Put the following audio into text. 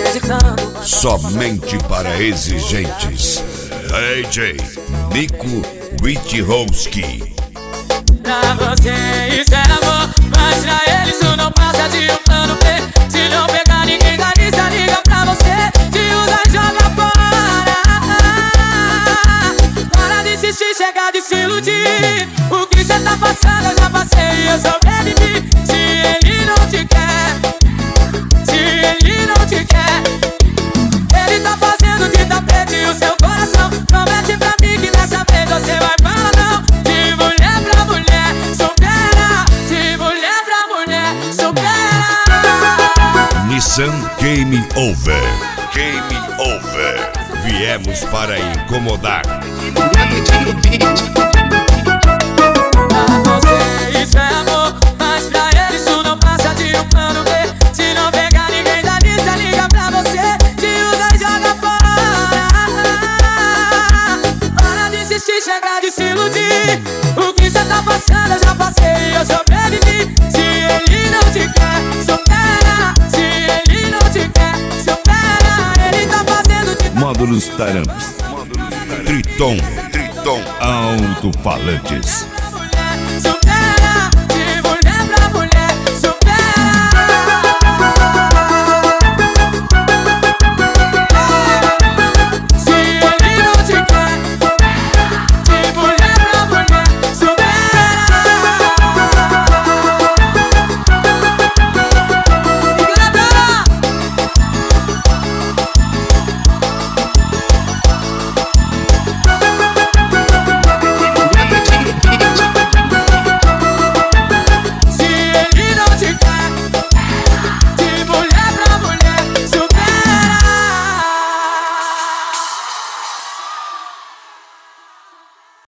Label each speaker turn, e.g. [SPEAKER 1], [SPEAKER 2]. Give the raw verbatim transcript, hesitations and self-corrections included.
[SPEAKER 1] acreditando.
[SPEAKER 2] Somente para exigentes. D J Nico Witchowski.
[SPEAKER 1] Pra você isso é amor, mas pra eles isso não passa de um plano B. Se não pegar ninguém da lista, liga pra você, te usa e joga fora. Para de insistir, chega de se iludir. O que cê tá passando eu já passei e eu sobrevivi. Se ele não te quer, se ele não te quer, ele tá fazendo de tapete o seu coração. Promete pra mim que dessa vez você vai falar não. De mulher pra mulher, supera. De mulher pra mulher, supera.
[SPEAKER 2] Nissan Game Over. Game Over. Viemos para incomodar.
[SPEAKER 1] Pra você isso é amor, mas pra ele isso não passa de um plano B. Se não pegar ninguém da lista, liga pra você, te usa e joga fora. Para de insistir, chega de se iludir. O que cê tá passando eu já passei e eu sobrevivi. Se ele não te quer, supera. Se ele não te quer, supera. Ele tá fazendo de
[SPEAKER 2] Módulos Taramps. Triton. Triton. Alto-falantes.